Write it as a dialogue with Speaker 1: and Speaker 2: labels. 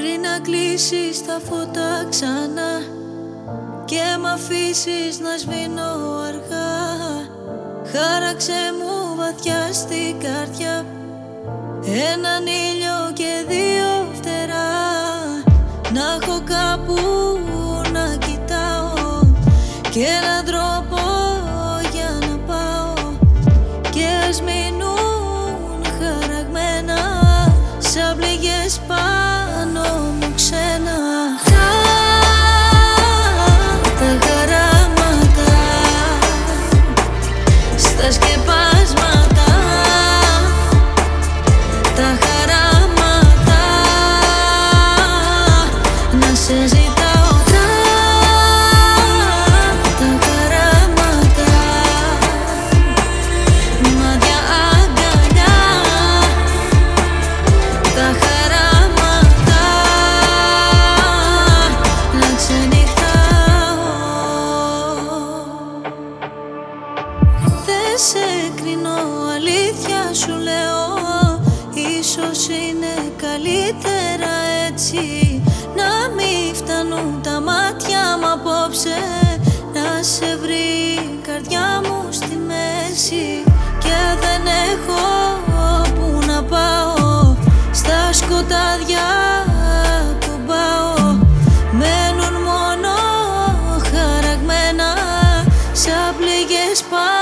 Speaker 1: Πριν να κλείσεις τα φώτα ξανά και μ' αφήσεις να σβήνω αργά, χάραξε μου βαθιά στην καρδιά έναν ήλιο και δύο φτερά. Να έχω κάπου να κοιτάω και έναν τρόπο για να πάω, και ας μείνουν χαραγμένα σαν πληγές πάνω μου ξένα. Τα χαράματα στα σκεπάσματα, τα χαράματα να σε ζητάω. Τα χαράματα, μάτια αγκαλιά, τα χαράματα να ξενυχτάω. Δεν σε κρίνω, αλήθεια σου λέω, ίσως είναι καλύτερα έτσι, να μην φτάνουν τα μάτια μου απόψε, να σε βρει η καρδιά μου στη μέση. Και δεν έχω που να πάω, στα σκοτάδια κομπάω, μένουν μόνο χαραγμένα σαν πληγές πάνω